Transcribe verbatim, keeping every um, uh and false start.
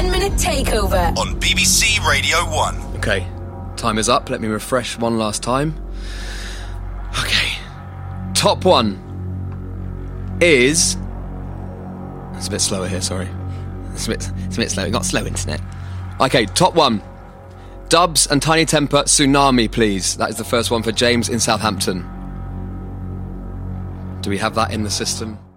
ten minute takeover on B B C Radio one. Okay, time is up. Let me refresh one last time. Okay, top one is... It's a bit slower here, sorry. It's a bit, it's a bit slow. Not slow internet. Okay, top one. Dubs and Tiny Temper, Tsunami, please. That is the first one for James in Southampton. Do we have that in the system?